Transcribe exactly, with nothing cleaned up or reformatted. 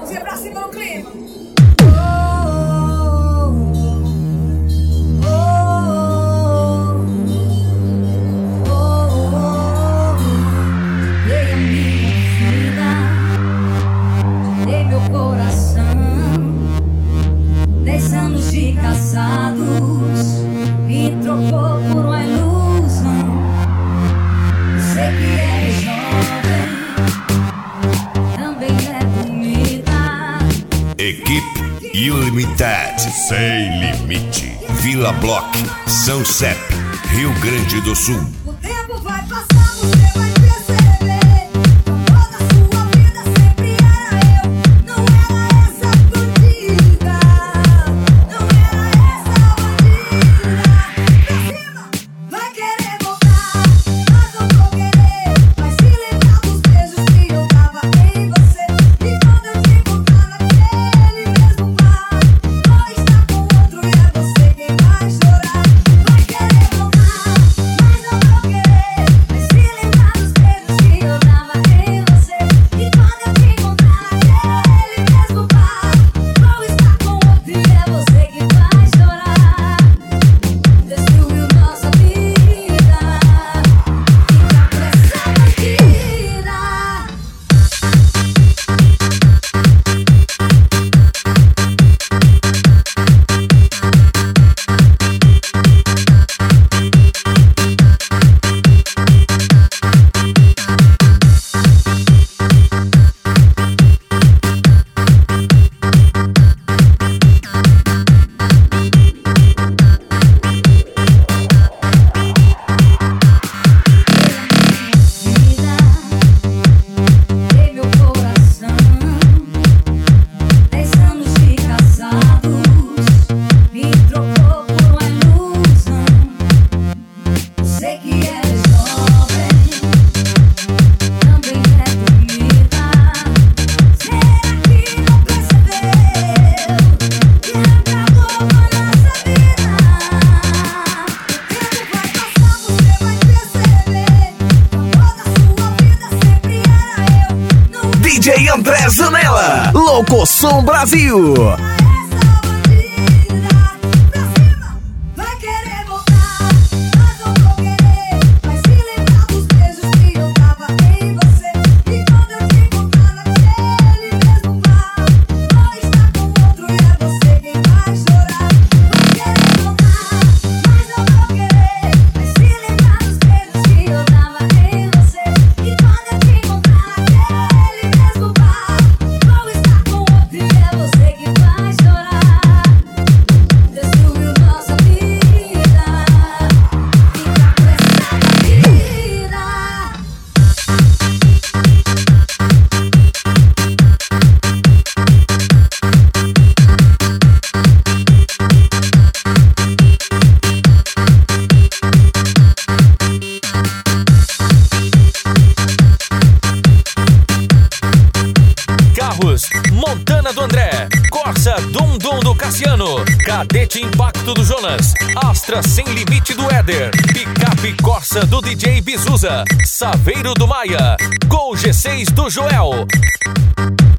mãozinha pra cima no clima. Dei a minha vida, dei meu coração, dez anos de casados, me trocou por uma ilusão. Sei que é jovem, também é bonita. Equipe Ilimited, sem limite. Vila Block, São Sepe, Rio Grande do Sul. O tempo vai passar, você vai perceber. Toda a sua vida sempre era eu. Não era essa bandida, não era essa bandida. Pra cima, vai querer voltar, mas não vou querer. Vai se lembrar dos beijos que eu dava em você. E quando eu te encontrar naquele mesmo bar, vou estar com outro e é você quem vai chorar. Vai querer voltar, mas não vou querer. Vai se lembrar dos beijos que eu dava em você. E quando eu te encontrar naquele mesmo bar, vou estar com outro e é você quem vai chorar. Destruiu nossa vida, fica por essa partida. Dei meu coração, dez anos de casados, me trocou por uma ilusão. Sei que é jovem, também é bonita. Será que não percebeu que acabou com a nossa vida? O tempo vai passar, você vai perceber. Toda a sua vida sempre era eu. Não D J André Zanella, Locosom Brasil. era essa bandida. Pra cima, vai querer voltar, mas não vou querer. Vai se lembrar dos beijos que eu dava em você. E quando eu te encontrar naquele mesmo bar, vou estar com outro e é você quem vai chorar. Vai querer voltar, mas não vou querer. Vai se lembrar dos beijos que eu dava em você. E quando eu te encontrar naquele mesmo bar, vou estar com outro e é você quem vai chorar. Destruiu nossa vida, fica por essa partida. Carros, Montana do André, Corsa Dum Dum do Cassiano, Cadete Impacto do Jonas, Astra Sem Limite do Éder, Picape Corsa do D J Bizuza, Saveiro do Maia, Gol G seis do Joel.